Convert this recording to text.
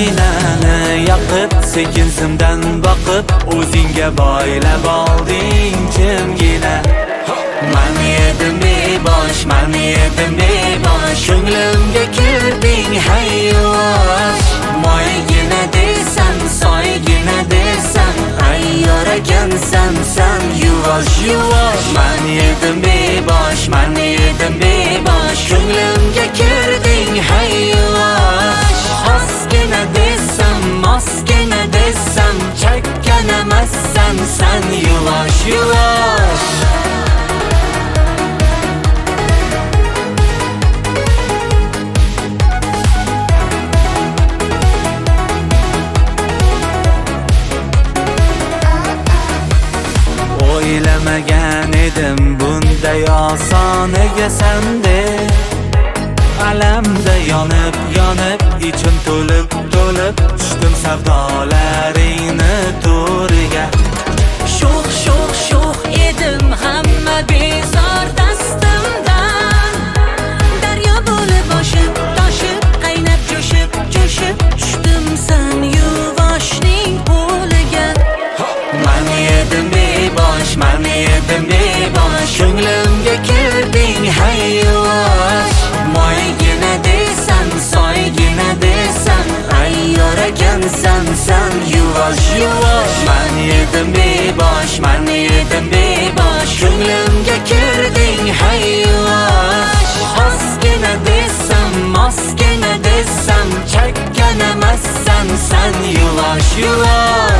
mashinani yoqib, sekin simdan boqib, o'zingga boylab olding jimgina. Man edim bebosh, man edim bebosh, ko'nglimga kirding hayyosh. Moygina desam, soygina desam, ayyor ekansan sen yuvosh yuvosh. Man edim bebosh, man edim bebosh, ko'nglimga kirding hayyosh. Xosgina desam, mosgina desam, chakkanamassan sen yuvosh yuvosh. O'ylamagan edim bunday osoniga sendek. Alamda yonib, yonib, ichim to'lib, to'lib, tushdim savdolaringni to'riga. Sho'x, sho'x, sho'x edim hamma bezor dastimdan. Daryo bo'lib oshib, toshib, qaynab, jo'shib, jo'shib, tushdim sen yuvoshning qo'liga. Man edim bebosh, man edim bebosh, ko'nglimga kirding hayyosh. Moygina desam, soygina desam, ayyor ekansan sen yuvosh yuvosh. Man edim bebosh, man edim bebosh, ko'nglimga kirding hayyosh. Xosgina desam, mosgina desam, chakkanamassan sen yuvosh yuvosh.